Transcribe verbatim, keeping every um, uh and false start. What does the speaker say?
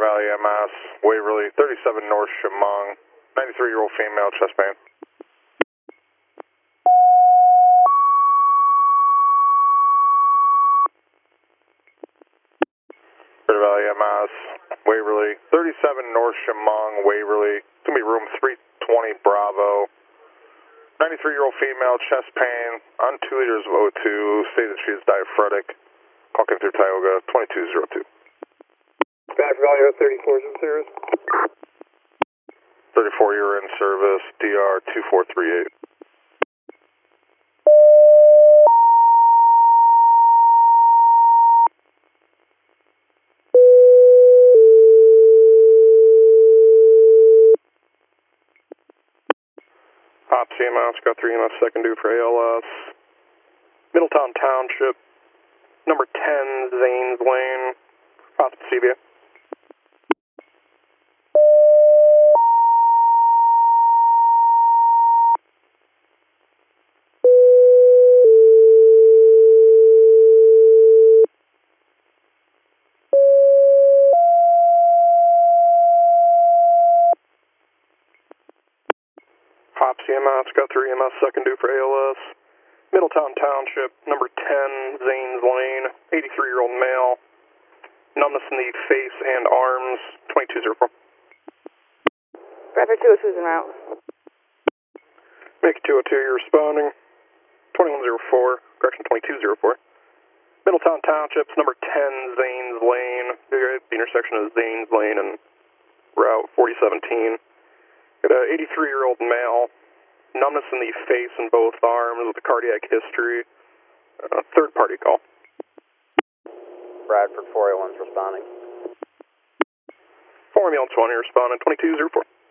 Valley M S, Waverly, thirty-seven North Chemung, ninety-three-year-old female, chest pain. Clear Valley M S, Waverly, thirty-seven North Chemung, Waverly, it's going to be room three twenty Bravo, ninety-three-year-old female, chest pain, on two liters of O two, stated she is diaphoretic, walking through Tioga, twenty-two oh two. Back Valley thirty-four is in service. thirty-four, you're in service, D R two four three eight. Hop C M S, got three E M S second due for A L S. Middletown Township, number ten, Zanes Lane, hospital C B A. Hop C M S, got three E M S second due for A L S. Middletown Township, number ten, Zanes Lane, eighty-three-year-old male, numbness in the face and arms, twenty-two oh four. Bradford two oh two is en route. Make it two oh two, you're responding, twenty-one oh four, correction twenty-two oh four. Middletown Township's number ten, Zanes Lane, the intersection of Zanes Lane and Route forty seventeen. Got an eighty-three-year-old male, numbness in the face and both arms with a cardiac history. Uh, third party call. Bradford four oh one's responding. four ambulance one, you're responding, twenty-two oh four.